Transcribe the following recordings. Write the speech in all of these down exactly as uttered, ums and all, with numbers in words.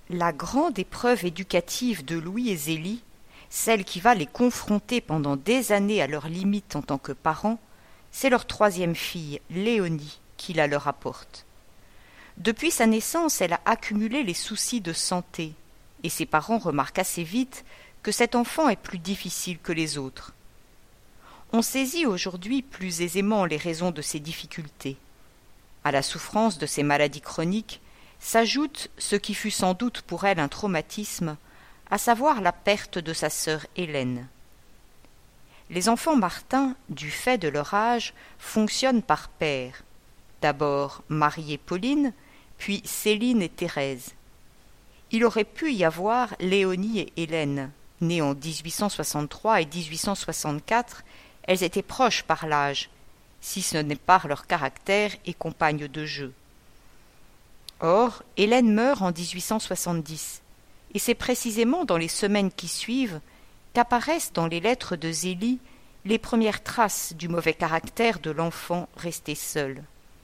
La grande épreuve éducative de Louis et Zélie, celle qui va les confronter pendant des années à leurs limites en tant que parents, c'est leur troisième fille, Léonie, qui la leur apporte. Depuis sa naissance, elle a accumulé les soucis de santé, et ses parents remarquent assez vite que cet enfant est plus difficile que les autres. On saisit aujourd'hui plus aisément les raisons de ces difficultés. À la souffrance de ces maladies chroniques s'ajoute ce qui fut sans doute pour elle un traumatisme, à savoir la perte de sa sœur Hélène. Les enfants Martin, du fait de leur âge, fonctionnent par paires. D'abord Marie et Pauline, puis Céline et Thérèse. Il aurait pu y avoir Léonie et Hélène, nées en dix-huit cent soixante-trois et dix-huit cent soixante-quatre, elles étaient proches par l'âge, si ce n'est par leur caractère et compagnes de jeu. Or, Hélène meurt en dix-huit cent soixante-dix, et c'est précisément dans les semaines qui suivent qu'apparaissent dans les lettres de Zélie les premières traces du mauvais caractère de l'enfant resté seul.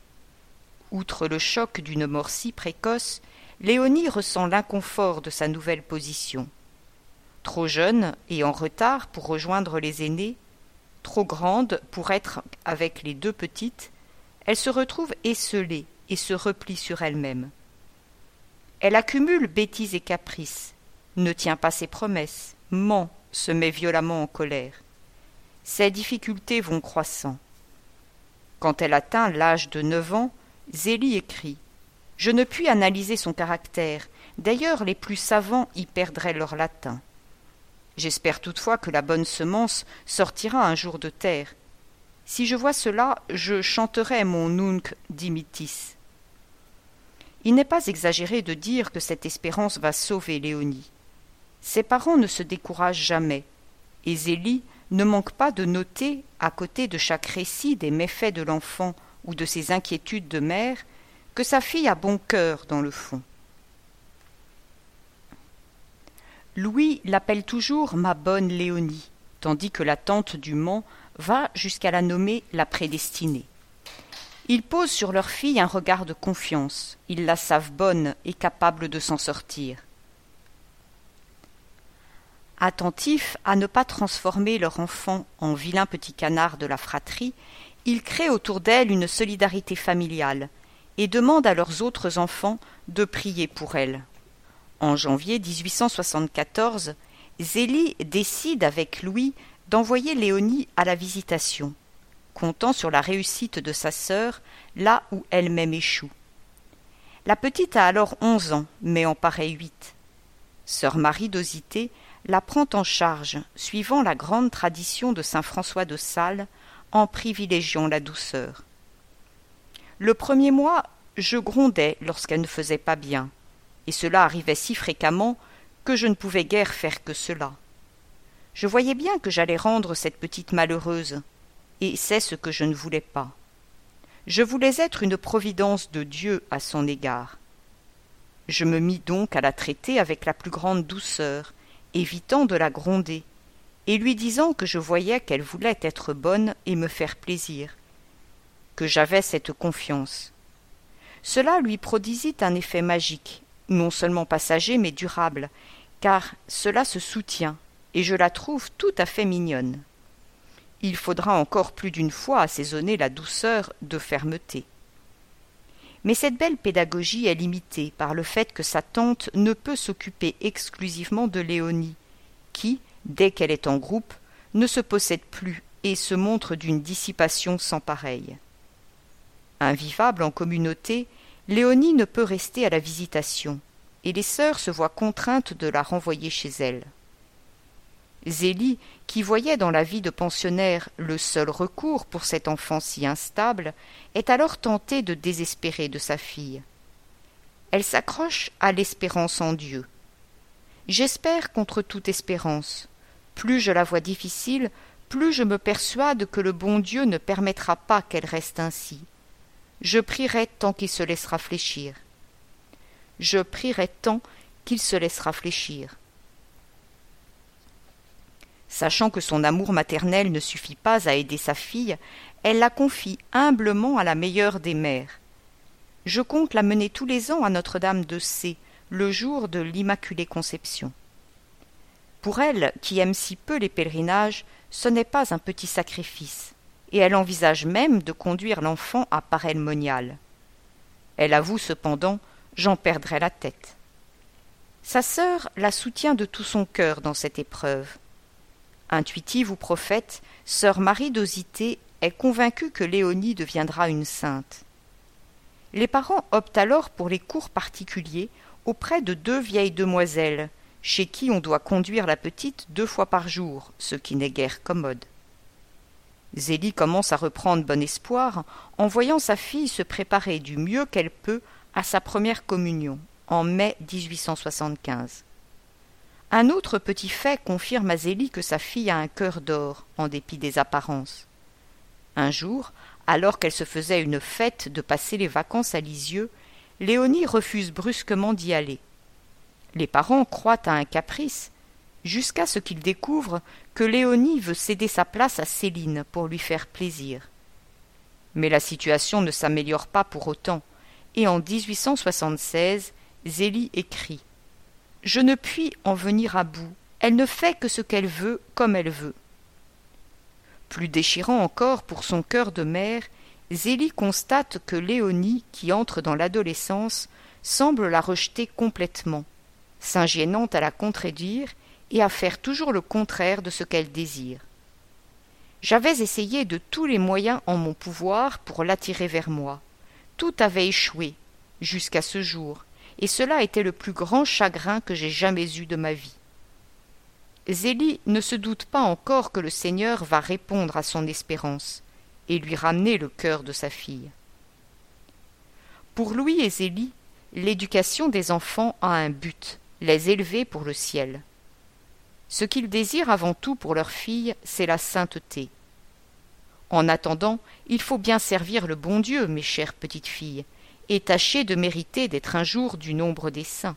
Outre le choc d'une mort si précoce, Léonie ressent l'inconfort de sa nouvelle position. Trop jeune et en retard pour rejoindre les aînés, trop grande pour être avec les deux petites, elle se retrouve esseulée et se replie sur elle-même. Elle accumule bêtises et caprices, ne tient pas ses promesses, ment, se met violemment en colère. Ses difficultés vont croissant. Quand elle atteint l'âge de neuf ans, Zélie écrit « Je ne puis analyser son caractère, d'ailleurs les plus savants y perdraient leur latin. J'espère toutefois que la bonne semence sortira un jour de terre. Si je vois cela, je chanterai mon Nunc dimittis. » Il n'est pas exagéré de dire que cette espérance va sauver Léonie. Ses parents ne se découragent jamais, et Zélie ne manque pas de noter, à côté de chaque récit des méfaits de l'enfant ou de ses inquiétudes de mère, que sa fille a bon cœur dans le fond. Louis l'appelle toujours « ma bonne Léonie », tandis que la tante du Mans va jusqu'à la nommer « la prédestinée ». Ils posent sur leur fille un regard de confiance, ils la savent bonne et capable de s'en sortir. Attentifs à ne pas transformer leur enfant en vilain petit canard de la fratrie, ils créent autour d'elle une solidarité familiale et demandent à leurs autres enfants de prier pour elle. En janvier dix-huit cent soixante-quatorze, Zélie décide avec Louis d'envoyer Léonie à la Visitation, comptant sur la réussite de sa sœur là où elle-même échoue. La petite a alors onze ans, mais en paraît huit. Sœur Marie d'Osité la prend en charge, suivant la grande tradition de saint François de Sales, en privilégiant la douceur. Le premier mois, je grondais lorsqu'elle ne faisait pas bien, et cela arrivait si fréquemment que je ne pouvais guère faire que cela. Je voyais bien que j'allais rendre cette petite malheureuse, et c'est ce que je ne voulais pas. Je voulais être une providence de Dieu à son égard. Je me mis donc à la traiter avec la plus grande douceur, évitant de la gronder, et lui disant que je voyais qu'elle voulait être bonne et me faire plaisir, que j'avais cette confiance. Cela lui prodisit un effet magique, non seulement passager mais durable, car cela se soutient, et je la trouve tout à fait mignonne. Il faudra encore plus d'une fois assaisonner la douceur de fermeté. Mais cette belle pédagogie est limitée par le fait que sa tante ne peut s'occuper exclusivement de Léonie, qui, dès qu'elle est en groupe, ne se possède plus et se montre d'une dissipation sans pareille. Invivable en communauté, Léonie ne peut rester à la Visitation, et les sœurs se voient contraintes de la renvoyer chez elle. Zélie, qui voyait dans la vie de pensionnaire le seul recours pour cet enfant si instable, est alors tentée de désespérer de sa fille. Elle s'accroche à l'espérance en Dieu. « J'espère contre toute espérance. Plus je la vois difficile, plus je me persuade que le bon Dieu ne permettra pas qu'elle reste ainsi. Je prierai tant qu'il se laissera fléchir. Je prierai tant qu'il se laissera fléchir. » Sachant que son amour maternel ne suffit pas à aider sa fille, elle la confie humblement à la meilleure des mères. « Je compte la mener tous les ans à Notre-Dame de C, le jour de l'Immaculée Conception. Pour elle, qui aime si peu les pèlerinages, ce n'est pas un petit sacrifice, et elle envisage même de conduire l'enfant à pareil monial. Elle avoue cependant « j'en perdrai la tête ». Sa sœur la soutient de tout son cœur dans cette épreuve. Intuitive ou prophète, sœur Marie d'Osité est convaincue que Léonie deviendra une sainte. Les parents optent alors pour les cours particuliers auprès de deux vieilles demoiselles, chez qui on doit conduire la petite deux fois par jour, ce qui n'est guère commode. Zélie commence à reprendre bon espoir en voyant sa fille se préparer du mieux qu'elle peut à sa première communion, en mai dix-huit cent soixante-quinze. Un autre petit fait confirme à Zélie que sa fille a un cœur d'or, en dépit des apparences. Un jour, alors qu'elle se faisait une fête de passer les vacances à Lisieux, Léonie refuse brusquement d'y aller. Les parents croient à un caprice, jusqu'à ce qu'ils découvrent que Léonie veut céder sa place à Céline pour lui faire plaisir. Mais la situation ne s'améliore pas pour autant, et en dix-huit cent soixante-seize, Zélie écrit « Je ne puis en venir à bout, elle ne fait que ce qu'elle veut comme elle veut. » Plus déchirant encore pour son cœur de mère, Zélie constate que Léonie, qui entre dans l'adolescence, semble la rejeter complètement, s'ingénant à la contredire et à faire toujours le contraire de ce qu'elle désire. « J'avais essayé de tous les moyens en mon pouvoir pour l'attirer vers moi. Tout avait échoué, jusqu'à ce jour, et cela était le plus grand chagrin que j'ai jamais eu de ma vie. » Zélie ne se doute pas encore que le Seigneur va répondre à son espérance et lui ramener le cœur de sa fille. Pour Louis et Zélie, l'éducation des enfants a un but, les élever pour le ciel. Ce qu'ils désirent avant tout pour leur fille, c'est la sainteté. En attendant, il faut bien servir le bon Dieu, mes chères petites filles, et tâcher de mériter d'être un jour du nombre des saints.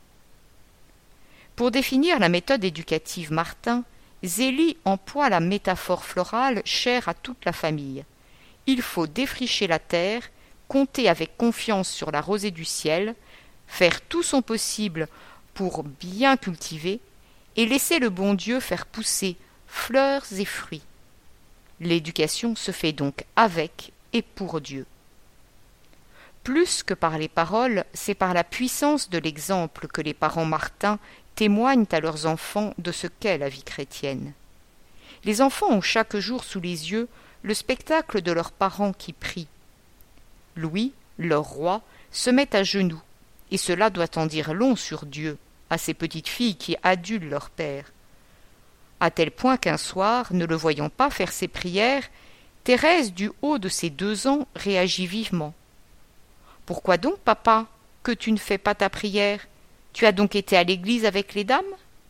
Pour définir la méthode éducative Martin, Zélie emploie la métaphore florale chère à toute la famille. Il faut défricher la terre, compter avec confiance sur la rosée du ciel, faire tout son possible pour bien cultiver, et laisser le bon Dieu faire pousser fleurs et fruits. L'éducation se fait donc avec et pour Dieu. Plus que par les paroles, c'est par la puissance de l'exemple que les parents Martin témoignent à leurs enfants de ce qu'est la vie chrétienne. Les enfants ont chaque jour sous les yeux le spectacle de leurs parents qui prient. Louis, leur roi, se met à genoux, et cela doit en dire long sur Dieu, à ces petites filles qui adulent leur père. À tel point qu'un soir, ne le voyant pas faire ses prières, Thérèse, du haut de ses deux ans, réagit vivement. « Pourquoi donc, papa, que tu ne fais pas ta prière ? Tu as donc été à l'église avec les dames ?»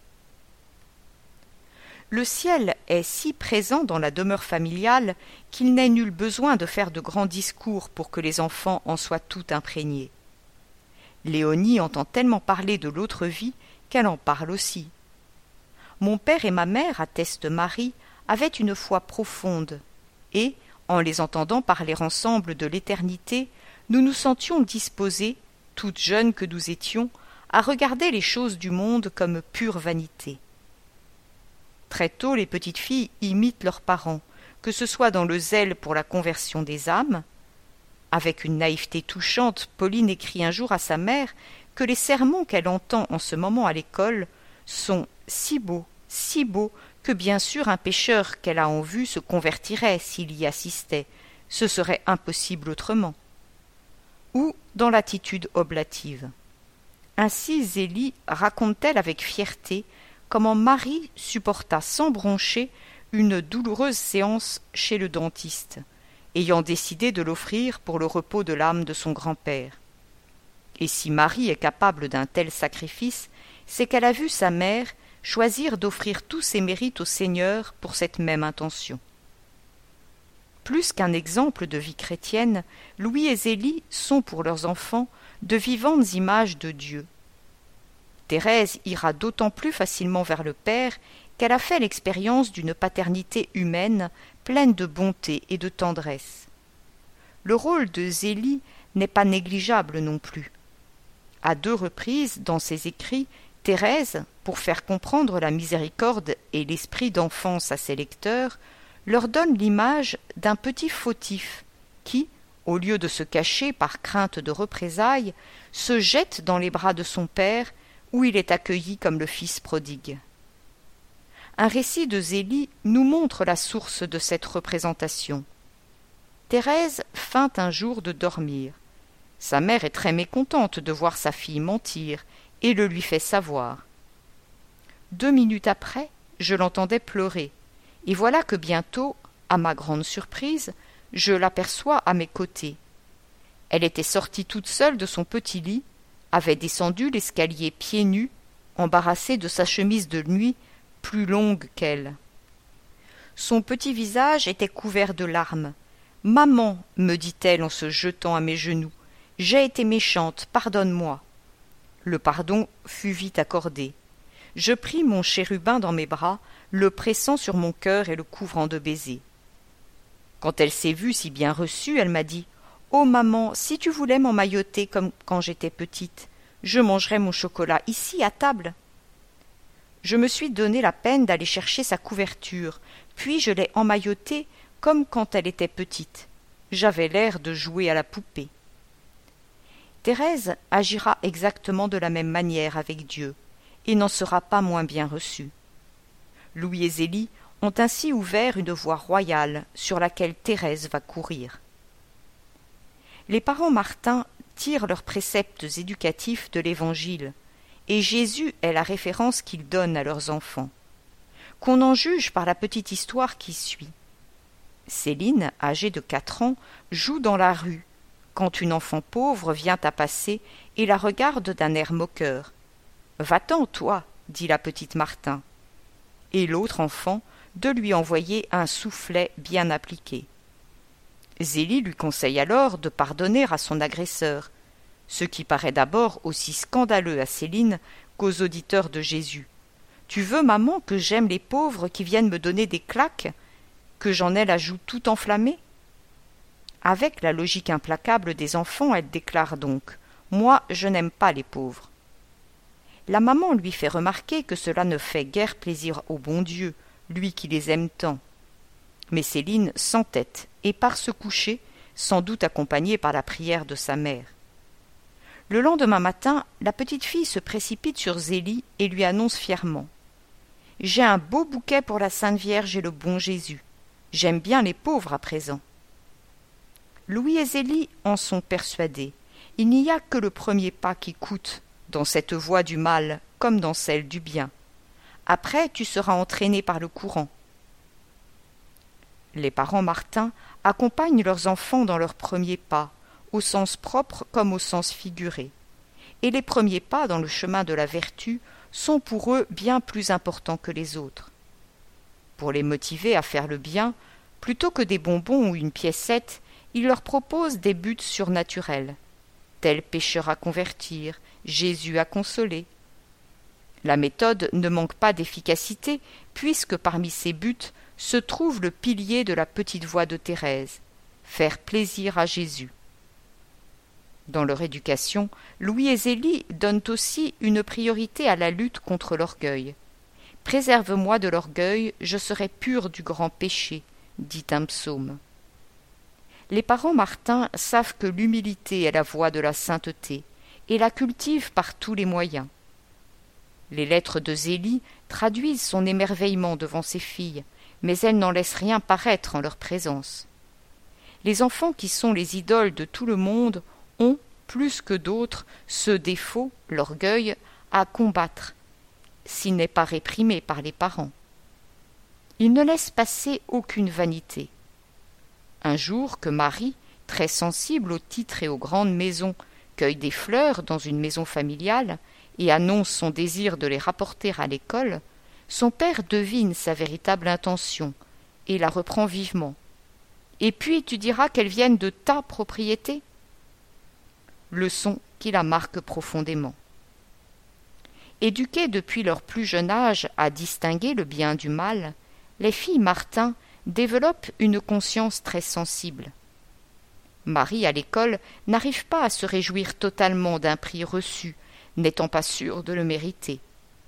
Le ciel est si présent dans la demeure familiale qu'il n'est nul besoin de faire de grands discours pour que les enfants en soient tout imprégnés. Léonie entend tellement parler de l'autre vie qu'elle en parle aussi. Mon père et ma mère, atteste Marie, avaient une foi profonde, et, en les entendant parler ensemble de l'éternité, nous nous sentions disposés, toutes jeunes que nous étions, à regarder les choses du monde comme pure vanité. Très tôt, les petites filles imitent leurs parents, que ce soit dans le zèle pour la conversion des âmes. Avec une naïveté touchante, Pauline écrit un jour à sa mère que les sermons qu'elle entend en ce moment à l'école sont si beaux, si beaux, que bien sûr un pécheur qu'elle a en vue se convertirait s'il y assistait, ce serait impossible autrement. Ou dans l'attitude oblative. Ainsi Zélie raconte-t-elle avec fierté comment Marie supporta sans broncher une douloureuse séance chez le dentiste, ayant décidé de l'offrir pour le repos de l'âme de son grand-père. Et si Marie est capable d'un tel sacrifice, c'est qu'elle a vu sa mère choisir d'offrir tous ses mérites au Seigneur pour cette même intention. Plus qu'un exemple de vie chrétienne, Louis et Zélie sont pour leurs enfants de vivantes images de Dieu. Thérèse ira d'autant plus facilement vers le Père qu'elle a fait l'expérience d'une paternité humaine pleine de bonté et de tendresse. Le rôle de Zélie n'est pas négligeable non plus. à deux reprises dans ses écrits, Thérèse, pour faire comprendre la miséricorde et l'esprit d'enfance à ses lecteurs, leur donne l'image d'un petit fautif qui, au lieu de se cacher par crainte de représailles, se jette dans les bras de son père, où il est accueilli comme le fils prodigue. Un récit de Zélie nous montre la source de cette représentation. Thérèse feint un jour de dormir. Sa mère est très mécontente de voir sa fille mentir et le lui fait savoir. Deux minutes après, je l'entendais pleurer, et voilà que bientôt, à ma grande surprise, je l'aperçois à mes côtés. Elle était sortie toute seule de son petit lit, avait descendu l'escalier pieds nus, embarrassée de sa chemise de nuit plus longue qu'elle. Son petit visage était couvert de larmes. « Maman, me dit-elle en se jetant à mes genoux, j'ai été méchante, pardonne-moi. » Le pardon fut vite accordé. Je pris mon chérubin dans mes bras, le pressant sur mon cœur et le couvrant de baisers. Quand elle s'est vue si bien reçue, elle m'a dit « Oh maman, si tu voulais m'emmailloter comme quand j'étais petite, je mangerais mon chocolat ici à table. » Je me suis donné la peine d'aller chercher sa couverture, puis je l'ai emmaillotée comme quand elle était petite. J'avais l'air de jouer à la poupée. Thérèse agira exactement de la même manière avec Dieu, et n'en sera pas moins bien reçue. Louis et Zélie ont ainsi ouvert une voie royale sur laquelle Thérèse va courir. Les parents Martin tirent leurs préceptes éducatifs de l'Évangile, et Jésus est la référence qu'ils donnent à leurs enfants. Qu'on en juge par la petite histoire qui suit. Céline, âgée de quatre ans, joue dans la rue, quand une enfant pauvre vient à passer et la regarde d'un air moqueur. « Va-t'en, toi, dit la petite Martin. » Et l'autre enfant de lui envoyer un soufflet bien appliqué. Zélie lui conseille alors de pardonner à son agresseur, ce qui paraît d'abord aussi scandaleux à Céline qu'aux auditeurs de Jésus. « Tu veux, maman, que j'aime les pauvres qui viennent me donner des claques, que j'en ai la joue tout enflammée ?» Avec la logique implacable des enfants, elle déclare donc « Moi, je n'aime pas les pauvres. » La maman lui fait remarquer que cela ne fait guère plaisir au bon Dieu, lui qui les aime tant. Mais Céline s'entête et part se coucher, sans doute accompagnée par la prière de sa mère. Le lendemain matin, la petite fille se précipite sur Zélie et lui annonce fièrement « J'ai un beau bouquet pour la Sainte Vierge et le bon Jésus. J'aime bien les pauvres à présent. » Louis et Zélie en sont persuadés. Il n'y a que le premier pas qui coûte, dans cette voie du mal comme dans celle du bien. Après, tu seras entraîné par le courant. Les parents Martin accompagnent leurs enfants dans leurs premiers pas, au sens propre comme au sens figuré. Et les premiers pas dans le chemin de la vertu sont pour eux bien plus importants que les autres. Pour les motiver à faire le bien, plutôt que des bonbons ou une piécette, ils leur proposent des buts surnaturels. Tel pécheur à convertir, Jésus à consoler. La méthode ne manque pas d'efficacité, puisque parmi ces buts se trouve le pilier de la petite voix de Thérèse, faire plaisir à Jésus. Dans leur éducation, Louis et Zélie donnent aussi une priorité à la lutte contre l'orgueil. « Préserve-moi de l'orgueil, je serai pur du grand péché », dit un psaume. Les parents Martin savent que l'humilité est la voie de la sainteté et la cultivent par tous les moyens. Les lettres de Zélie traduisent son émerveillement devant ses filles, mais elles n'en laissent rien paraître en leur présence. Les enfants qui sont les idoles de tout le monde ont, plus que d'autres, ce défaut, l'orgueil, à combattre, s'il n'est pas réprimé par les parents. Ils ne laissent passer aucune vanité. Un jour que Marie, très sensible aux titres et aux grandes maisons, cueille des fleurs dans une maison familiale et annonce son désir de les rapporter à l'école, son père devine sa véritable intention et la reprend vivement. « Et puis tu diras qu'elles viennent de ta propriété ?» Leçon qui la marque profondément. Éduquées depuis leur plus jeune âge à distinguer le bien du mal, les filles Martin développent une conscience très sensible. Marie, à l'école, n'arrive pas à se réjouir totalement d'un prix reçu, n'étant pas sûre de le mériter.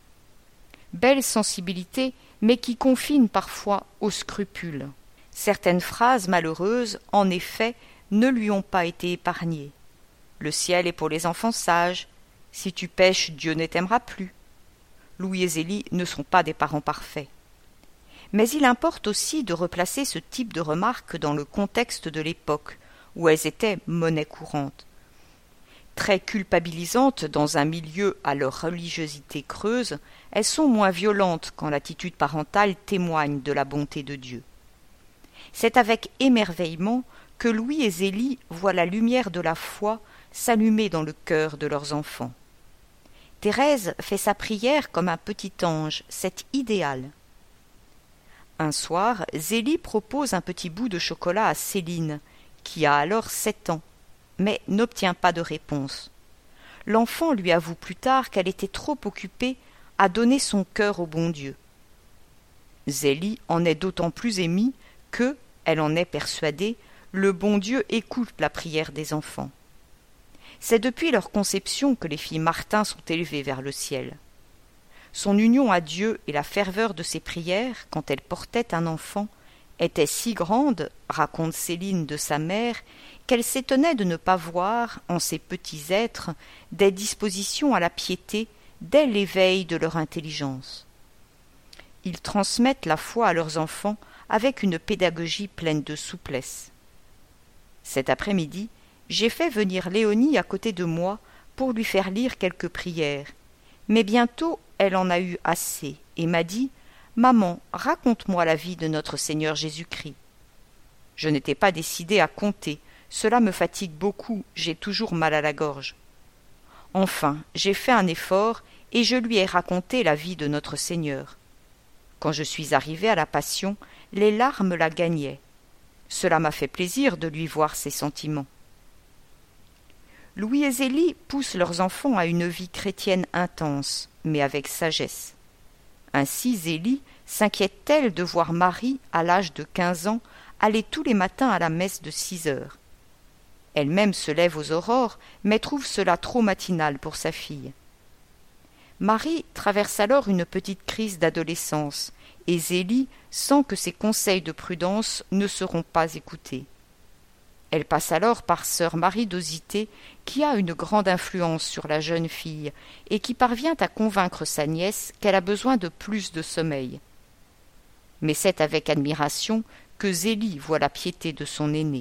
Belle sensibilité, mais qui confine parfois au scrupule. Certaines phrases malheureuses, en effet, ne lui ont pas été épargnées. Le ciel est pour les enfants sages. Si tu pèches, Dieu ne t'aimera plus. Louis et Zélie ne sont pas des parents parfaits. Mais il importe aussi de replacer ce type de remarques dans le contexte de l'époque, où elles étaient monnaie courante. Très culpabilisantes dans un milieu à leur religiosité creuse, elles sont moins violentes quand l'attitude parentale témoigne de la bonté de Dieu. C'est avec émerveillement que Louis et Zélie voient la lumière de la foi s'allumer dans le cœur de leurs enfants. Thérèse fait sa prière comme un petit ange, c'est idéal. Un soir, Zélie propose un petit bout de chocolat à Céline, qui a alors sept ans, mais n'obtient pas de réponse. L'enfant lui avoue plus tard qu'elle était trop occupée à donner son cœur au bon Dieu. Zélie en est d'autant plus émue que, elle en est persuadée, le bon Dieu écoute la prière des enfants. C'est depuis leur conception que les filles Martin sont élevées vers le ciel. Son union à Dieu et la ferveur de ses prières, quand elle portait un enfant, étaient si grandes, raconte Céline de sa mère, qu'elle s'étonnait de ne pas voir, en ces petits êtres, des dispositions à la piété dès l'éveil de leur intelligence. Ils transmettent la foi à leurs enfants avec une pédagogie pleine de souplesse. Cet après-midi, j'ai fait venir Léonie à côté de moi pour lui faire lire quelques prières, mais bientôt elle en a eu assez et m'a dit « Maman, raconte-moi la vie de notre Seigneur Jésus-Christ. » Je n'étais pas décidée à compter, cela me fatigue beaucoup, j'ai toujours mal à la gorge. Enfin, j'ai fait un effort et je lui ai raconté la vie de notre Seigneur. Quand je suis arrivée à la Passion, les larmes la gagnaient. Cela m'a fait plaisir de lui voir ses sentiments. Louis et Zélie poussent leurs enfants à une vie chrétienne intense, mais avec sagesse. Ainsi Zélie s'inquiète-t-elle de voir Marie, à l'âge de quinze ans, aller tous les matins à la messe de six heures. Elle-même se lève aux aurores, mais trouve cela trop matinal pour sa fille. Marie traverse alors une petite crise d'adolescence, et Zélie sent que ses conseils de prudence ne seront pas écoutés. Elle passe alors par sœur Marie d'Osité, qui a une grande influence sur la jeune fille et qui parvient à convaincre sa nièce qu'elle a besoin de plus de sommeil. Mais c'est avec admiration que Zélie voit la piété de son aînée.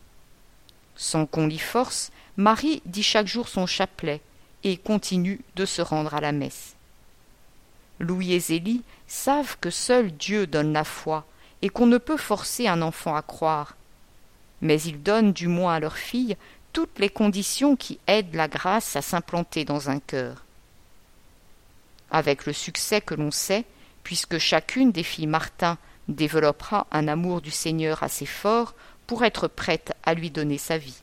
Sans qu'on l'y force, Marie dit chaque jour son chapelet et continue de se rendre à la messe. Louis et Zélie savent que seul Dieu donne la foi et qu'on ne peut forcer un enfant à croire, mais ils donnent du moins à leur fille toutes les conditions qui aident la grâce à s'implanter dans un cœur. Avec le succès que l'on sait, puisque chacune des filles Martin développera un amour du Seigneur assez fort pour être prête à lui donner sa vie.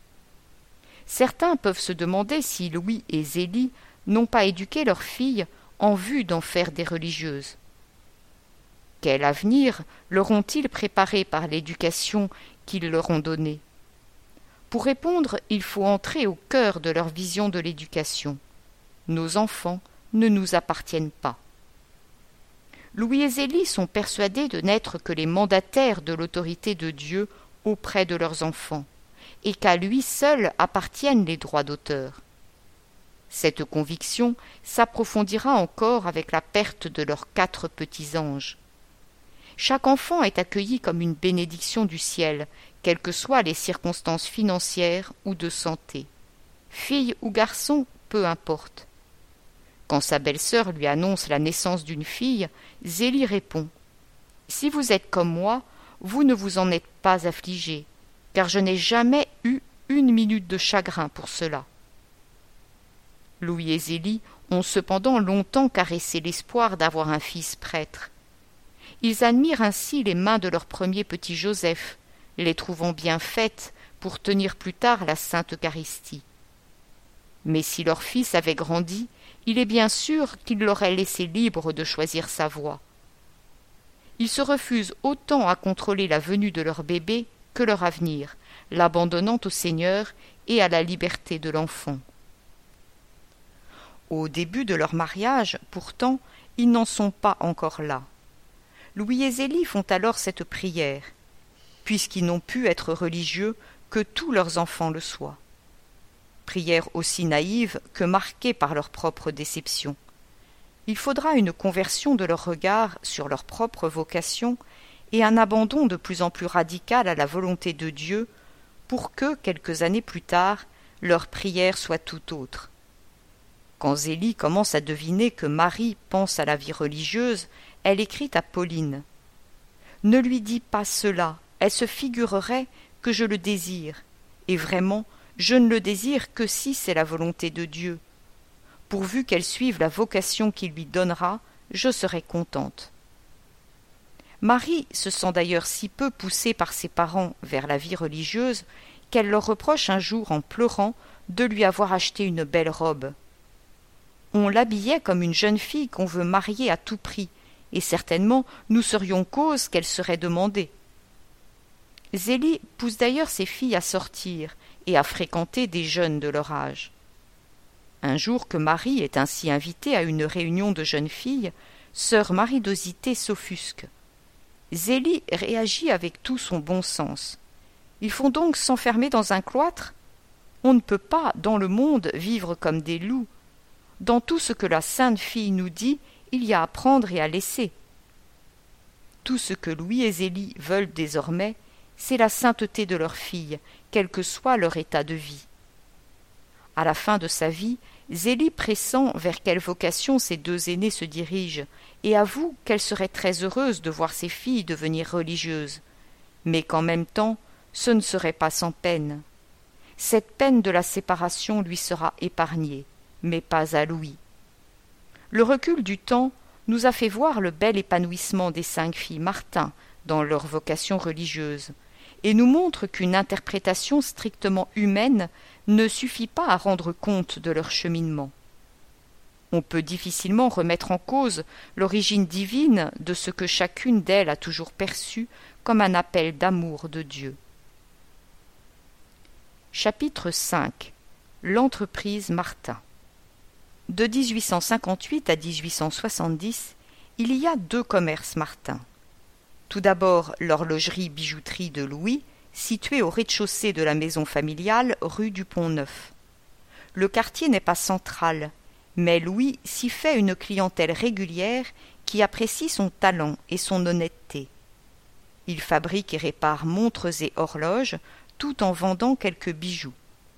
Certains peuvent se demander si Louis et Zélie n'ont pas éduqué leurs filles en vue d'en faire des religieuses. Quel avenir leur ont-ils préparé par l'éducation qu'ils leur ont donnée? Pour répondre, il faut entrer au cœur de leur vision de l'éducation. Nos enfants ne nous appartiennent pas. Louis et Zélie sont persuadés de n'être que les mandataires de l'autorité de Dieu auprès de leurs enfants, et qu'à lui seul appartiennent les droits d'auteur. Cette conviction s'approfondira encore avec la perte de leurs quatre petits anges. Chaque enfant est accueilli comme une bénédiction du ciel, quelles que soient les circonstances financières ou de santé. Fille ou garçon, peu importe. Quand sa belle-sœur lui annonce la naissance d'une fille, Zélie répond « Si vous êtes comme moi, vous ne vous en êtes pas affligée, car je n'ai jamais eu une minute de chagrin pour cela. » Louis et Zélie ont cependant longtemps caressé l'espoir d'avoir un fils prêtre. Ils admirent ainsi les mains de leur premier petit Joseph, les trouvant bien faites pour tenir plus tard la Sainte Eucharistie. Mais si leur fils avait grandi, il est bien sûr qu'il l'aurait laissé libre de choisir sa voie. Ils se refusent autant à contrôler la venue de leur bébé que leur avenir, l'abandonnant au Seigneur et à la liberté de l'enfant. Au début de leur mariage, pourtant, ils n'en sont pas encore là. Louis et Zélie font alors cette prière, puisqu'ils n'ont pu être religieux, que tous leurs enfants le soient. Prière aussi naïve que marquée par leur propre déception. Il faudra une conversion de leur regard sur leur propre vocation et un abandon de plus en plus radical à la volonté de Dieu pour que, quelques années plus tard, leur prière soit tout autre. Quand Zélie commence à deviner que Marie pense à la vie religieuse, elle écrit à Pauline « Ne lui dis pas cela, elle se figurerait que je le désire, et vraiment, je ne le désire que si c'est la volonté de Dieu. Pourvu qu'elle suive la vocation qu'il lui donnera, je serai contente. » Marie se sent d'ailleurs si peu poussée par ses parents vers la vie religieuse qu'elle leur reproche un jour en pleurant de lui avoir acheté une belle robe. On l'habillait comme une jeune fille qu'on veut marier à tout prix, et certainement nous serions cause qu'elle serait demandée. Zélie pousse d'ailleurs ses filles à sortir et à fréquenter des jeunes de leur âge. Un jour que Marie est ainsi invitée à une réunion de jeunes filles, sœur Marie d'Osité s'offusque. Zélie réagit avec tout son bon sens. Ils font donc s'enfermer dans un cloître ? On ne peut pas, dans le monde, vivre comme des loups. Dans tout ce que la sainte fille nous dit, il y a à prendre et à laisser. Tout ce que Louis et Zélie veulent désormais, c'est la sainteté de leur fille, quel que soit leur état de vie. À la fin de sa vie, Zélie pressent vers quelle vocation ses deux aînées se dirigent, et avoue qu'elle serait très heureuse de voir ses filles devenir religieuses, mais qu'en même temps, ce ne serait pas sans peine. Cette peine de la séparation lui sera épargnée, mais pas à Louis. Le recul du temps nous a fait voir le bel épanouissement des cinq filles Martin dans leur vocation religieuse, et nous montre qu'une interprétation strictement humaine ne suffit pas à rendre compte de leur cheminement. On peut difficilement remettre en cause l'origine divine de ce que chacune d'elles a toujours perçu comme un appel d'amour de Dieu. Chapitre cinq. L'entreprise Martin. De dix-huit cent cinquante-huit à dix-huit cent soixante-dix, il y a deux commerces Martin. Tout d'abord l'horlogerie-bijouterie de Louis, située au rez-de-chaussée de la maison familiale rue du Pont-Neuf. Le quartier n'est pas central, mais Louis s'y fait une clientèle régulière qui apprécie son talent et son honnêteté. Il fabrique et répare montres et horloges, tout en vendant quelques bijoux.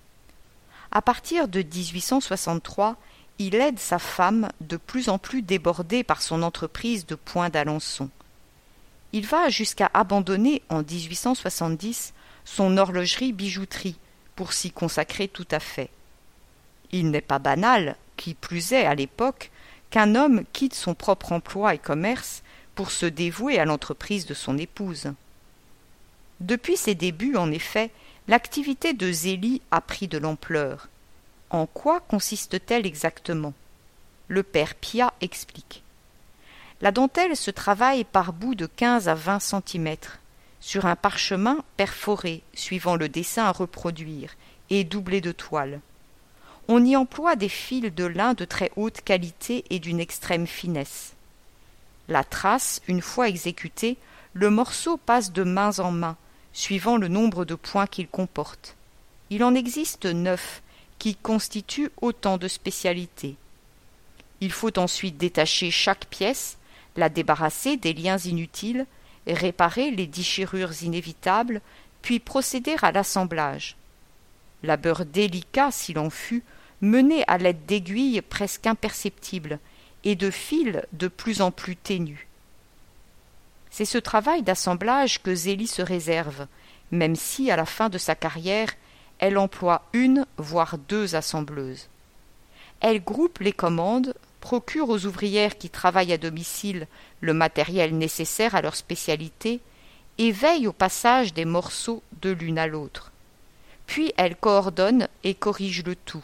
À partir de dix-huit cent soixante-trois, il aide sa femme, de plus en plus débordée par son entreprise de Point d'Alençon. Il va jusqu'à abandonner en dix-huit cent soixante-dix son horlogerie-bijouterie pour s'y consacrer tout à fait. Il n'est pas banal, qui plus est à l'époque, qu'un homme quitte son propre emploi et commerce pour se dévouer à l'entreprise de son épouse. Depuis ses débuts, en effet, l'activité de Zélie a pris de l'ampleur. En quoi consiste-t-elle exactement ? Le père Piat explique. La dentelle se travaille par bouts de quinze à vingt centimètres, sur un parchemin perforé, suivant le dessin à reproduire, et doublé de toile. On y emploie des fils de lin de très haute qualité et d'une extrême finesse. La trace, une fois exécutée, le morceau passe de main en main, suivant le nombre de points qu'il comporte. Il en existe neuf, qui constituent autant de spécialités. Il faut ensuite détacher chaque pièce, la débarrasser des liens inutiles, réparer les déchirures inévitables, puis procéder à l'assemblage. Labeur délicat s'il en fut, mené à l'aide d'aiguilles presque imperceptibles et de fils de plus en plus ténus. C'est ce travail d'assemblage que Zélie se réserve, même si, à la fin de sa carrière, elle emploie une, voire deux assembleuses. Elle groupe les commandes, procure aux ouvrières qui travaillent à domicile le matériel nécessaire à leur spécialité et veille au passage des morceaux de l'une à l'autre. Puis elle coordonne et corrige le tout.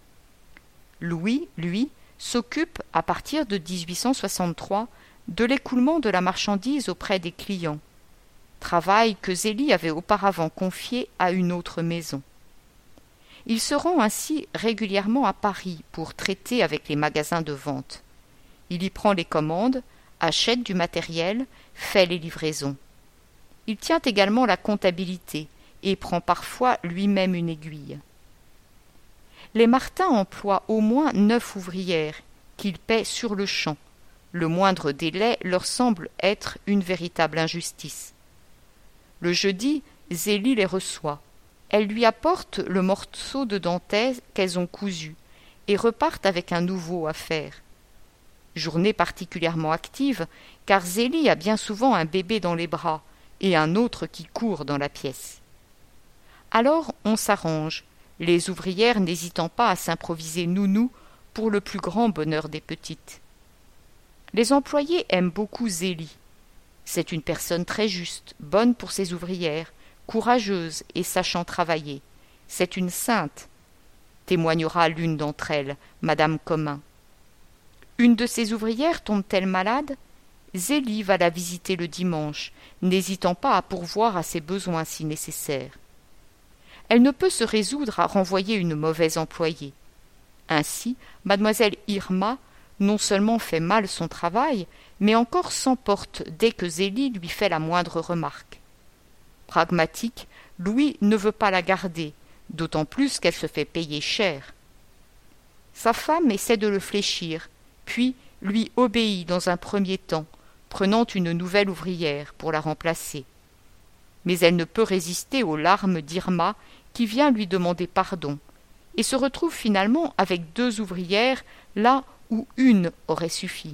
Louis, lui, s'occupe, à partir de dix-huit cent soixante-trois, de l'écoulement de la marchandise auprès des clients. travail que Zélie avait auparavant confié à une autre maison. Il se rend ainsi régulièrement à Paris pour traiter avec les magasins de vente. Il y prend les commandes, achète du matériel, fait les livraisons. Il tient également la comptabilité et prend parfois lui-même une aiguille. Les Martin emploient au moins neuf ouvrières qu'ils paient sur le champ. Le moindre délai leur semble être une véritable injustice. Le jeudi, Zélie les reçoit. Elles lui apportent le morceau de dentelle qu'elles ont cousu et repartent avec un nouveau à faire. Journée particulièrement active, car Zélie a bien souvent un bébé dans les bras et un autre qui court dans la pièce. Alors on s'arrange, les ouvrières n'hésitant pas à s'improviser nounou pour le plus grand bonheur des petites. Les employés aiment beaucoup Zélie. C'est une personne très juste, bonne pour ses ouvrières, courageuse et sachant travailler. C'est une sainte, témoignera l'une d'entre elles, Madame Commun. Une de ses ouvrières tombe-t-elle malade? Zélie va la visiter le dimanche, n'hésitant pas à pourvoir à ses besoins si nécessaire. Elle ne peut se résoudre à renvoyer une mauvaise employée. Ainsi, mademoiselle Irma non seulement fait mal son travail, mais encore s'emporte dès que Zélie lui fait la moindre remarque. Pragmatique, Louis ne veut pas la garder, d'autant plus qu'elle se fait payer cher. Sa femme essaie de le fléchir, puis lui obéit dans un premier temps, prenant une nouvelle ouvrière pour la remplacer. Mais elle ne peut résister aux larmes d'Irma qui vient lui demander pardon, et se retrouve finalement avec deux ouvrières là où une aurait suffi.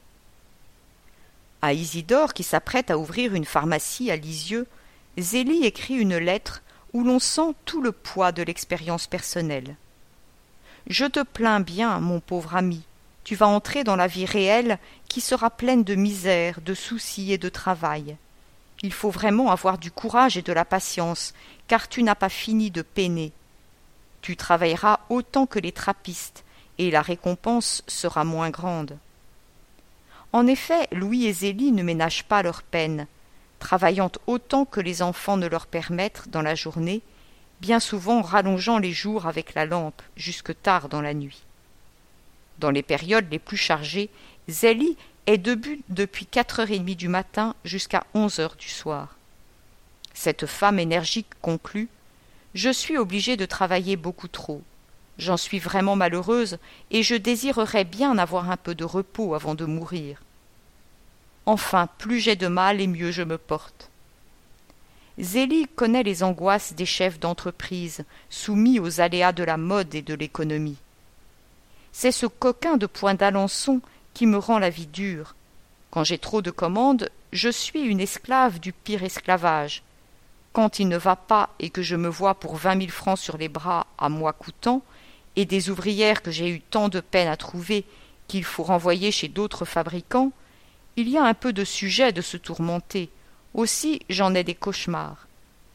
À Isidore, qui s'apprête à ouvrir une pharmacie à Lisieux, Zélie écrit une lettre où l'on sent tout le poids de l'expérience personnelle. « Je te plains bien, mon pauvre ami, tu vas entrer dans la vie réelle qui sera pleine de misère, de soucis et de travail. Il faut vraiment avoir du courage et de la patience, car tu n'as pas fini de peiner. Tu travailleras autant que les trappistes, et la récompense sera moins grande. » En effet, Louis et Zélie ne ménagent pas leur peine, travaillant autant que les enfants ne leur permettent dans la journée, bien souvent rallongeant les jours avec la lampe jusque tard dans la nuit. Dans les périodes les plus chargées, Zélie est debout depuis quatre heures trente du matin jusqu'à onze heures du soir. Cette femme énergique conclut « Je suis obligée de travailler beaucoup trop. J'en suis vraiment malheureuse et je désirerais bien avoir un peu de repos avant de mourir. Enfin, plus j'ai de mal et mieux je me porte. » Zélie connaît les angoisses des chefs d'entreprise, soumis aux aléas de la mode et de l'économie. C'est ce coquin de Point d'Alençon qui me rend la vie dure. Quand j'ai trop de commandes, je suis une esclave du pire esclavage. Quand il ne va pas et que je me vois pour vingt mille francs sur les bras à moi coûtant, et des ouvrières que j'ai eu tant de peine à trouver qu'il faut renvoyer chez d'autres fabricants, il y a un peu de sujet de se tourmenter. Aussi j'en ai des cauchemars.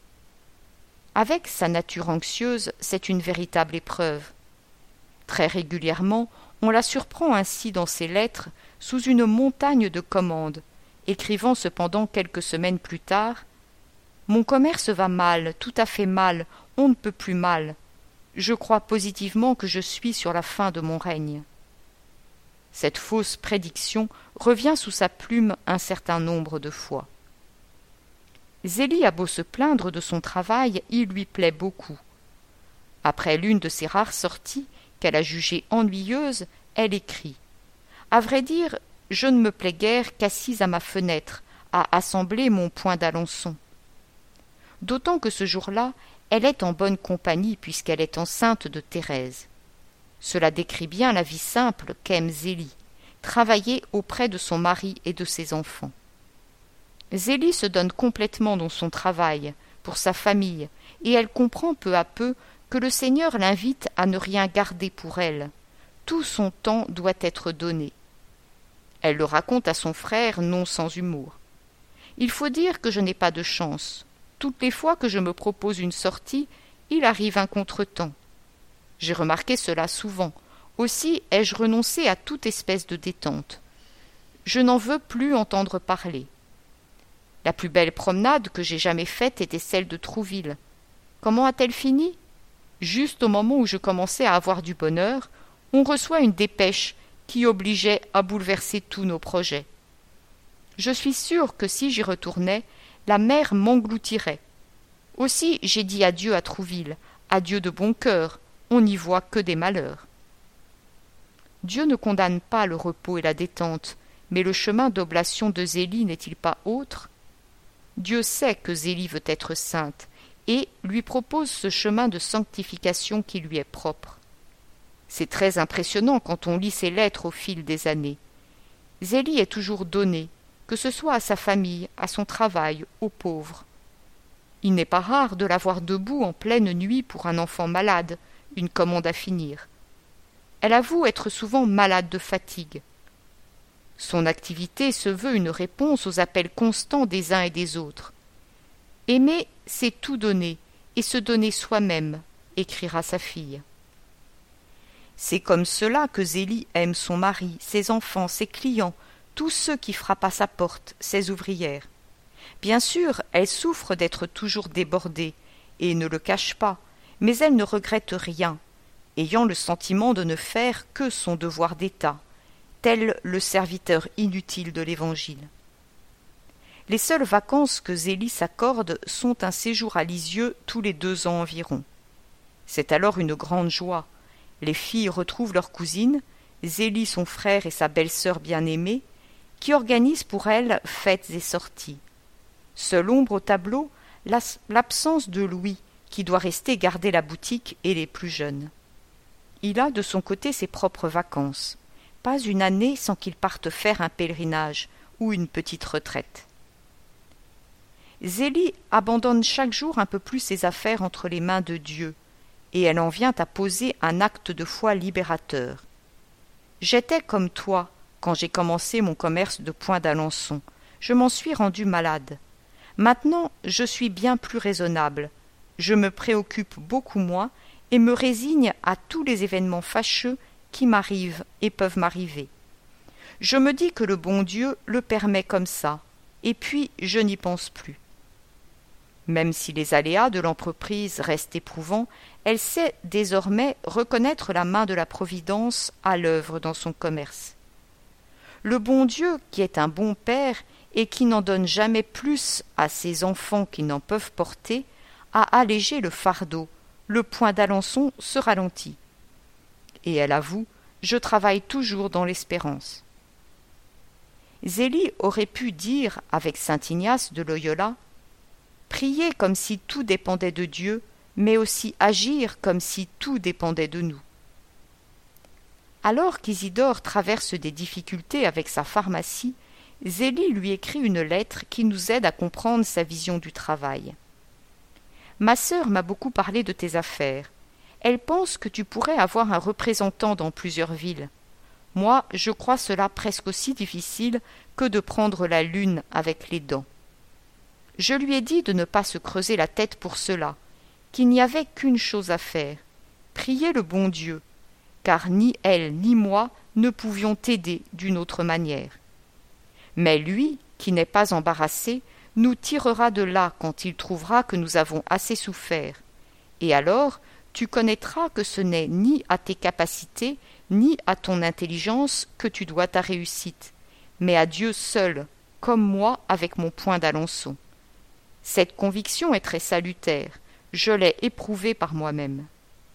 Avec sa nature anxieuse, c'est une véritable épreuve. Très régulièrement, on la surprend ainsi dans ses lettres sous une montagne de commandes, écrivant cependant quelques semaines plus tard « Mon commerce va mal, tout à fait mal, on ne peut plus mal. Je crois positivement que je suis sur la fin de mon règne. » Cette fausse prédiction revient sous sa plume un certain nombre de fois. Zélie a beau se plaindre de son travail, il lui plaît beaucoup. Après l'une de ses rares sorties, qu'elle a jugée ennuyeuse, elle écrit « À vrai dire, je ne me plais guère qu'assise à ma fenêtre, à assembler mon Point d'Alençon. » D'autant que ce jour-là, elle est en bonne compagnie puisqu'elle est enceinte de Thérèse. Cela décrit bien la vie simple qu'aime Zélie, travailler auprès de son mari et de ses enfants. Zélie se donne complètement dans son travail, pour sa famille, et elle comprend peu à peu que le Seigneur l'invite à ne rien garder pour elle. Tout son temps doit être donné. Elle le raconte à son frère, non sans humour. « Il faut dire que je n'ai pas de chance. Toutes les fois que je me propose une sortie, il arrive un contretemps. J'ai remarqué cela souvent. Aussi ai-je renoncé à toute espèce de détente. Je n'en veux plus entendre parler. La plus belle promenade que j'ai jamais faite était celle de Trouville. Comment a-t-elle fini? Juste au moment où je commençais à avoir du bonheur, on reçoit une dépêche qui obligeait à bouleverser tous nos projets. Je suis sûre que si j'y retournais, la mer m'engloutirait. Aussi j'ai dit adieu à Trouville, adieu de bon cœur, on n'y voit que des malheurs. Dieu ne condamne pas le repos et la détente, mais le chemin d'oblation de Zélie n'est-il pas autre? Dieu sait que Zélie veut être sainte, et lui propose ce chemin de sanctification qui lui est propre. C'est très impressionnant quand on lit ses lettres au fil des années. Zélie est toujours donnée, que ce soit à sa famille, à son travail, aux pauvres. Il n'est pas rare de la voir debout en pleine nuit pour un enfant malade, une commande à finir. Elle avoue être souvent malade de fatigue. Son activité se veut une réponse aux appels constants des uns et des autres. Aimer, c'est tout donner, et se donner soi-même, écrira sa fille. C'est comme cela que Zélie aime son mari, ses enfants, ses clients, tous ceux qui frappent à sa porte, ses ouvrières. Bien sûr, elle souffre d'être toujours débordée, et ne le cache pas, mais elle ne regrette rien, ayant le sentiment de ne faire que son devoir d'État, tel le serviteur inutile de l'Évangile. Les seules vacances que Zélie s'accorde sont un séjour à Lisieux tous les deux ans environ. C'est alors une grande joie. Les filles retrouvent leur cousine, Zélie son frère et sa belle-sœur bien-aimée, qui organisent pour elles fêtes et sorties. Seule ombre au tableau, l'absence de Louis, qui doit rester garder la boutique et les plus jeunes. Il a de son côté ses propres vacances. Pas une année sans qu'il parte faire un pèlerinage ou une petite retraite. Zélie abandonne chaque jour un peu plus ses affaires entre les mains de Dieu, et elle en vient à poser un acte de foi libérateur. J'étais comme toi quand j'ai commencé mon commerce de point d'Alençon. Je m'en suis rendu malade. Maintenant, je suis bien plus raisonnable. Je me préoccupe beaucoup moins et me résigne à tous les événements fâcheux qui m'arrivent et peuvent m'arriver. Je me dis que le bon Dieu le permet comme ça, et puis je n'y pense plus. Même si les aléas de l'entreprise restent éprouvants, elle sait désormais reconnaître la main de la Providence à l'œuvre dans son commerce. Le bon Dieu, qui est un bon père et qui n'en donne jamais plus à ses enfants qui n'en peuvent porter, a allégé le fardeau, le point d'Alençon se ralentit. Et elle avoue, je travaille toujours dans l'espérance. Zélie aurait pu dire, avec saint Ignace de Loyola, prier comme si tout dépendait de Dieu, mais aussi agir comme si tout dépendait de nous. Alors qu'Isidore traverse des difficultés avec sa pharmacie, Zélie lui écrit une lettre qui nous aide à comprendre sa vision du travail. Ma sœur m'a beaucoup parlé de tes affaires. Elle pense que tu pourrais avoir un représentant dans plusieurs villes. Moi, je crois cela presque aussi difficile que de prendre la lune avec les dents. Je lui ai dit de ne pas se creuser la tête pour cela, qu'il n'y avait qu'une chose à faire, prier le bon Dieu, car ni elle ni moi ne pouvions t'aider d'une autre manière. Mais lui, qui n'est pas embarrassé, nous tirera de là quand il trouvera que nous avons assez souffert, et alors tu connaîtras que ce n'est ni à tes capacités, ni à ton intelligence que tu dois ta réussite, mais à Dieu seul, comme moi avec mon point d'Alençon. Cette conviction est très salutaire, je l'ai éprouvée par moi-même.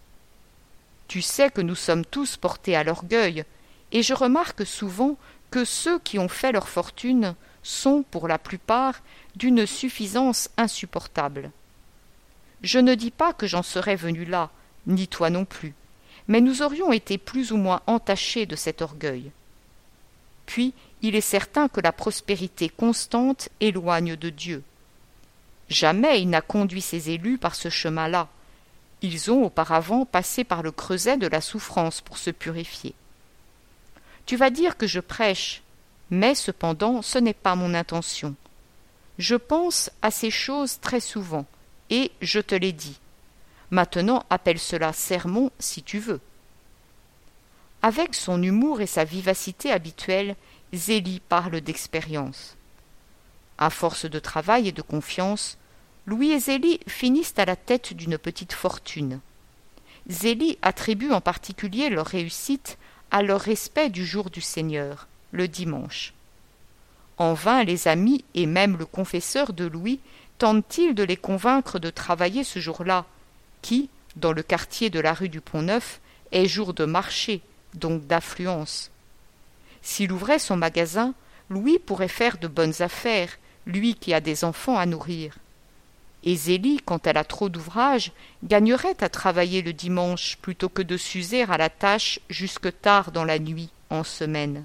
Tu sais que nous sommes tous portés à l'orgueil, et je remarque souvent que ceux qui ont fait leur fortune sont, pour la plupart, d'une suffisance insupportable. Je ne dis pas que j'en serais venu là, ni toi non plus, mais nous aurions été plus ou moins entachés de cet orgueil. Puis, il est certain que la prospérité constante éloigne de Dieu. Jamais il n'a conduit ses élus par ce chemin-là. Ils ont auparavant passé par le creuset de la souffrance pour se purifier. Tu vas dire que je prêche, mais cependant ce n'est pas mon intention. Je pense à ces choses très souvent, et je te l'ai dit. Maintenant appelle cela sermon si tu veux. Avec son humour et sa vivacité habituelle, Zélie parle d'expérience. À force de travail et de confiance, Louis et Zélie finissent à la tête d'une petite fortune. Zélie attribue en particulier leur réussite à leur respect du jour du Seigneur, le dimanche. En vain les amis et même le confesseur de Louis tentent-ils de les convaincre de travailler ce jour-là, qui, dans le quartier de la rue du Pont-Neuf, est jour de marché, donc d'affluence. S'il ouvrait son magasin, Louis pourrait faire de bonnes affaires, lui qui a des enfants à nourrir. Et Zélie, quand elle a trop d'ouvrage, gagnerait à travailler le dimanche plutôt que de s'user à la tâche jusque tard dans la nuit, en semaine.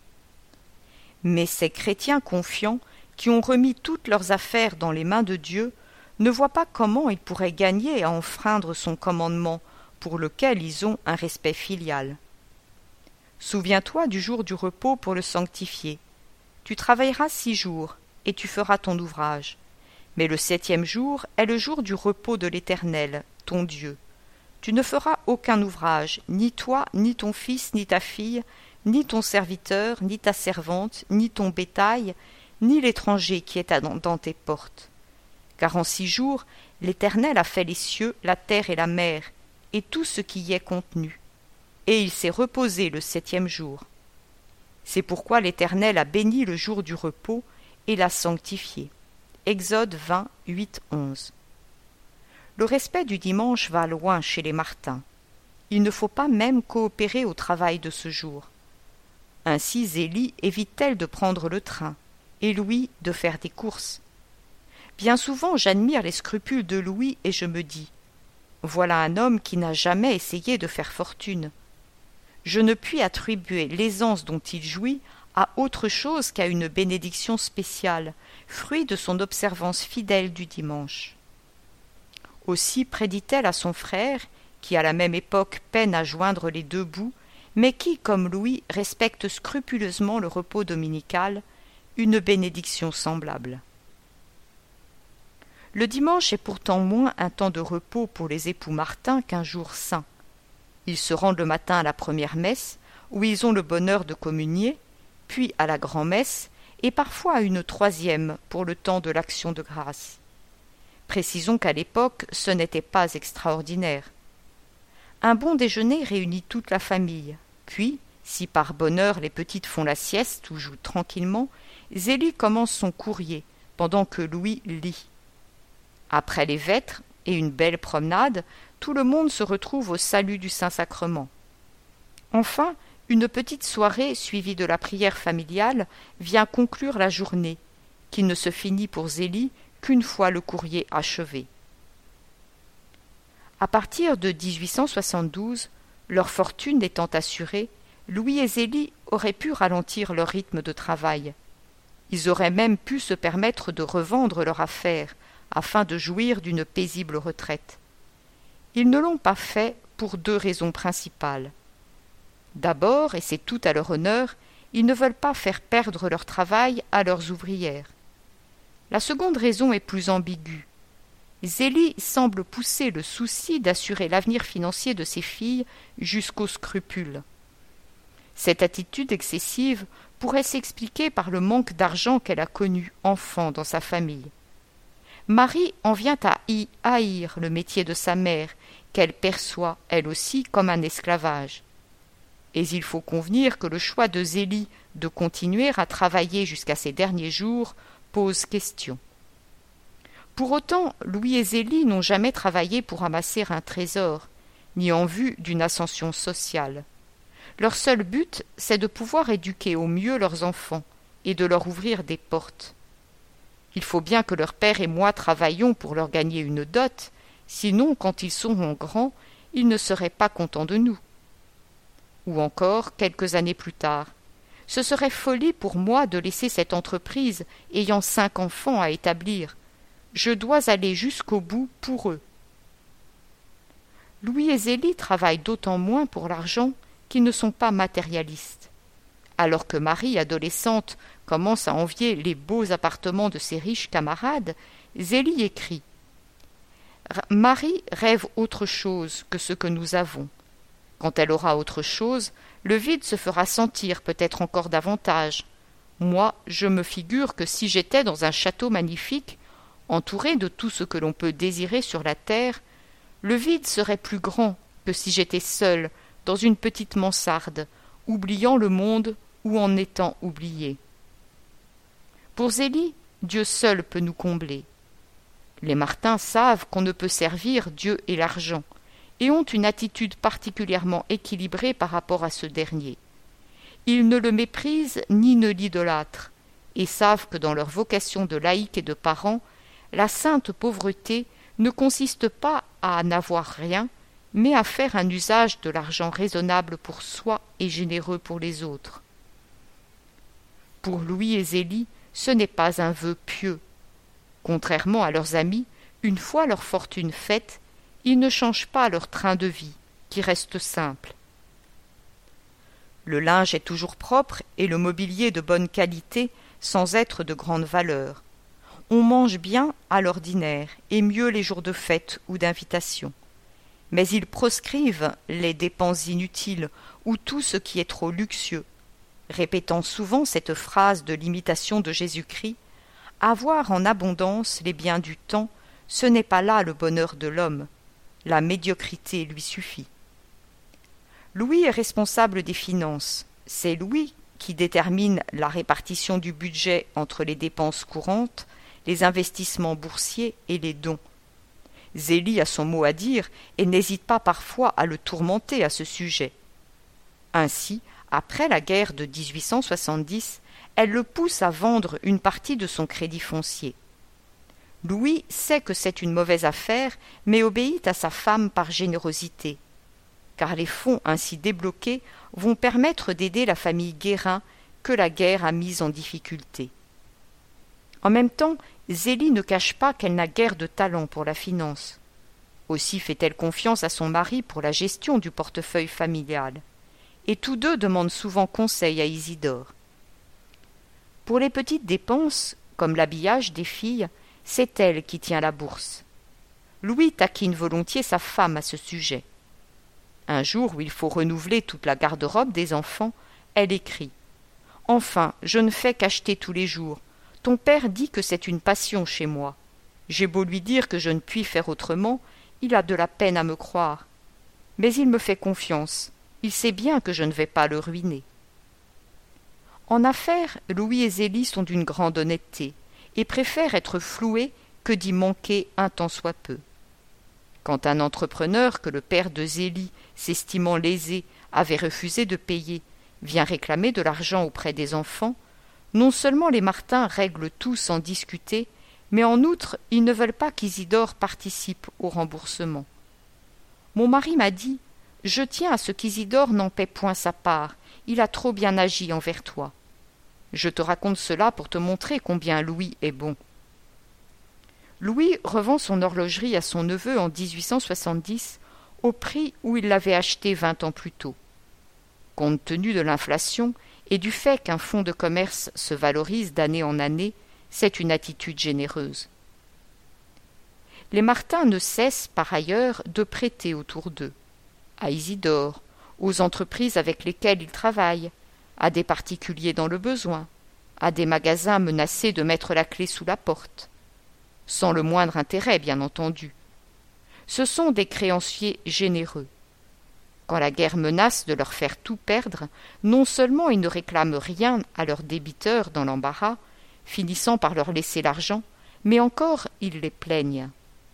Mais ces chrétiens confiants, qui ont remis toutes leurs affaires dans les mains de Dieu, ne voient pas comment ils pourraient gagner à enfreindre son commandement, pour lequel ils ont un respect filial. Souviens-toi du jour du repos pour le sanctifier. Tu travailleras six jours, et tu feras ton ouvrage. Mais le septième jour est le jour du repos de l'Éternel, ton Dieu. Tu ne feras aucun ouvrage, ni toi, ni ton fils, ni ta fille, ni ton serviteur, ni ta servante, ni ton bétail, ni l'étranger qui est dans tes portes. Car en six jours, l'Éternel a fait les cieux, la terre et la mer, et tout ce qui y est contenu. Et il s'est reposé le septième jour. C'est pourquoi l'Éternel a béni le jour du repos et l'a sanctifié. Exode vingt, huit, onze. Le respect du dimanche va loin chez les Martin. Il ne faut pas même coopérer au travail de ce jour. Ainsi Zélie évite-t-elle de prendre le train, et Louis de faire des courses. Bien souvent j'admire les scrupules de Louis et je me dis « Voilà un homme qui n'a jamais essayé de faire fortune. » Je ne puis attribuer l'aisance dont il jouit à autre chose qu'à une bénédiction spéciale, fruit de son observance fidèle du dimanche. Aussi prédit-elle à son frère, qui à la même époque peine à joindre les deux bouts, mais qui, comme Louis, respecte scrupuleusement le repos dominical, une bénédiction semblable. Le dimanche est pourtant moins un temps de repos pour les époux Martin qu'un jour saint. Ils se rendent le matin à la première messe, où ils ont le bonheur de communier, puis à la grand-messe, et parfois à une troisième pour le temps de l'action de grâce. Précisons qu'à l'époque, ce n'était pas extraordinaire. Un bon déjeuner réunit toute la famille, puis, si par bonheur les petites font la sieste ou jouent tranquillement, Zélie commence son courrier, pendant que Louis lit. Après les vêtres et une belle promenade, tout le monde se retrouve au salut du Saint-Sacrement. Enfin, une petite soirée suivie de la prière familiale vient conclure la journée, qui ne se finit pour Zélie qu'une fois le courrier achevé. À partir de dix-huit cent soixante-douze, leur fortune étant assurée, Louis et Zélie auraient pu ralentir leur rythme de travail. Ils auraient même pu se permettre de revendre leur affaire, afin de jouir d'une paisible retraite. Ils ne l'ont pas fait pour deux raisons principales. D'abord, et c'est tout à leur honneur, ils ne veulent pas faire perdre leur travail à leurs ouvrières. La seconde raison est plus ambiguë. Zélie semble pousser le souci d'assurer l'avenir financier de ses filles jusqu'au scrupule. Cette attitude excessive pourrait s'expliquer par le manque d'argent qu'elle a connu enfant dans sa famille. Marie en vient à y haïr le métier de sa mère, qu'elle perçoit, elle aussi, comme un esclavage. Et il faut convenir que le choix de Zélie de continuer à travailler jusqu'à ses derniers jours pose question. Pour autant, Louis et Zélie n'ont jamais travaillé pour amasser un trésor, ni en vue d'une ascension sociale. Leur seul but, c'est de pouvoir éduquer au mieux leurs enfants et de leur ouvrir des portes. Il faut bien que leur père et moi travaillions pour leur gagner une dot, sinon, quand ils seront grands, ils ne seraient pas contents de nous. Ou encore, quelques années plus tard, ce serait folie pour moi de laisser cette entreprise ayant cinq enfants à établir. Je dois aller jusqu'au bout pour eux. Louis et Zélie travaillent d'autant moins pour l'argent qu'ils ne sont pas matérialistes. Alors que Marie, adolescente, commence à envier les beaux appartements de ses riches camarades, Zélie écrit « Marie rêve autre chose que ce que nous avons. Quand elle aura autre chose, le vide se fera sentir peut-être encore davantage. Moi, je me figure que si j'étais dans un château magnifique, entouré de tout ce que l'on peut désirer sur la terre, le vide serait plus grand que si j'étais seul dans une petite mansarde, oubliant le monde ou en étant oublié. Pour Zélie, Dieu seul peut nous combler. Les Martin savent qu'on ne peut servir Dieu et l'argent, et ont une attitude particulièrement équilibrée par rapport à ce dernier. Ils ne le méprisent ni ne l'idolâtrent, et savent que dans leur vocation de laïcs et de parents, la sainte pauvreté ne consiste pas à n'avoir rien, mais à faire un usage de l'argent raisonnable pour soi et généreux pour les autres. Pour Louis et Zélie, ce n'est pas un vœu pieux. Contrairement à leurs amis, une fois leur fortune faite, ils ne changent pas leur train de vie, qui reste simple. Le linge est toujours propre et le mobilier de bonne qualité, sans être de grande valeur. On mange bien à l'ordinaire, et mieux les jours de fête ou d'invitation. Mais ils proscrivent les dépenses inutiles ou tout ce qui est trop luxueux, répétant souvent cette phrase de l'imitation de Jésus-Christ: « Avoir en abondance les biens du temps, ce n'est pas là le bonheur de l'homme. La médiocrité lui suffit. » Louis est responsable des finances. C'est Louis qui détermine la répartition du budget entre les dépenses courantes, les investissements boursiers et les dons. Zélie a son mot à dire et n'hésite pas parfois à le tourmenter à ce sujet. Ainsi, après la guerre de dix-huit cent soixante-dix, elle le pousse à vendre une partie de son crédit foncier. Louis sait que c'est une mauvaise affaire, mais obéit à sa femme par générosité, car les fonds ainsi débloqués vont permettre d'aider la famille Guérin que la guerre a mise en difficulté. En même temps, Zélie ne cache pas qu'elle n'a guère de talent pour la finance. Aussi fait-elle confiance à son mari pour la gestion du portefeuille familial, et tous deux demandent souvent conseil à Isidore. Pour les petites dépenses, comme l'habillage des filles, c'est elle qui tient la bourse. Louis taquine volontiers sa femme à ce sujet. Un jour où il faut renouveler toute la garde-robe des enfants, elle écrit: « Enfin, je ne fais qu'acheter tous les jours. Ton père dit que c'est une passion chez moi. J'ai beau lui dire que je ne puis faire autrement, il a de la peine à me croire. Mais il me fait confiance. Il sait bien que je ne vais pas le ruiner. » En affaires, Louis et Zélie sont d'une grande honnêteté et préfèrent être floués que d'y manquer un tant soit peu. Quand un entrepreneur que le père de Zélie, s'estimant lésé, avait refusé de payer, vient réclamer de l'argent auprès des enfants, non seulement les Martin règlent tout sans discuter, mais en outre ils ne veulent pas qu'Isidore participe au remboursement. Mon mari m'a dit: « Je tiens à ce qu'Isidore n'en paie point sa part, il a trop bien agi envers toi. » Je te raconte cela pour te montrer combien Louis est bon. Louis revend son horlogerie à son neveu en dix-huit cent soixante-dix au prix où il l'avait achetée vingt ans plus tôt. Compte tenu de l'inflation et du fait qu'un fonds de commerce se valorise d'année en année, c'est une attitude généreuse. Les Martin ne cessent par ailleurs de prêter autour d'eux, à Isidore, aux entreprises avec lesquelles ils travaillent, à des particuliers dans le besoin, à des magasins menacés de mettre la clé sous la porte. Sans le moindre intérêt, bien entendu. Ce sont des créanciers généreux. Quand la guerre menace de leur faire tout perdre, non seulement ils ne réclament rien à leurs débiteurs dans l'embarras, finissant par leur laisser l'argent, mais encore ils les plaignent.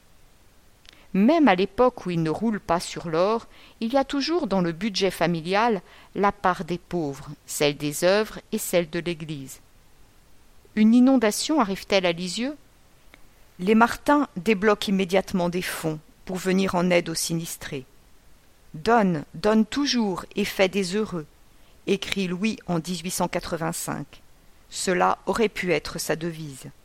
Même à l'époque où ils ne roulent pas sur l'or, il y a toujours dans le budget familial la part des pauvres, celle des œuvres et celle de l'Église. Une inondation arrive-t-elle à Lisieux? Les Martin débloquent immédiatement des fonds pour venir en aide aux sinistrés. « Donne, donne toujours et fais des heureux », écrit Louis en dix-huit cent quatre-vingt-cinq. Cela aurait pu être sa devise.